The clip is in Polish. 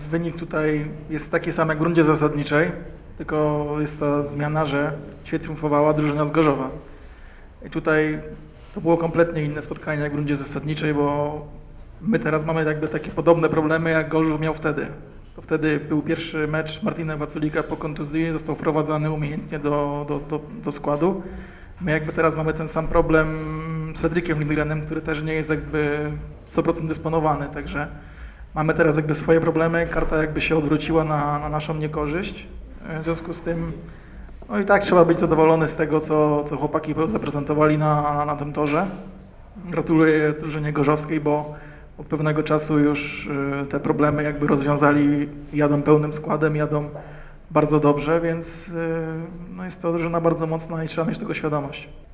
wynik tutaj jest taki sam jak w rundzie zasadniczej, tylko jest ta zmiana, że dzisiaj triumfowała drużyna z Gorzowa. I tutaj to było kompletnie inne spotkanie jak w rundzie zasadniczej, bo my teraz mamy jakby takie podobne problemy jak Gorzów miał wtedy. To wtedy był pierwszy mecz Martina Waculika po kontuzji, został wprowadzany umiejętnie do składu. My jakby teraz mamy ten sam problem z Fredrikiem Lindgrenem, który też nie jest jakby 100% dysponowany, także mamy teraz jakby swoje problemy, karta jakby się odwróciła na naszą niekorzyść. W związku z tym, no i tak trzeba być zadowolony z tego, co chłopaki zaprezentowali na tym torze. Gratuluję drużynie gorzowskiej, bo od pewnego czasu już te problemy jakby rozwiązali, jadą pełnym składem, jadą bardzo dobrze, więc no jest to drużyna bardzo mocna i trzeba mieć tego świadomość.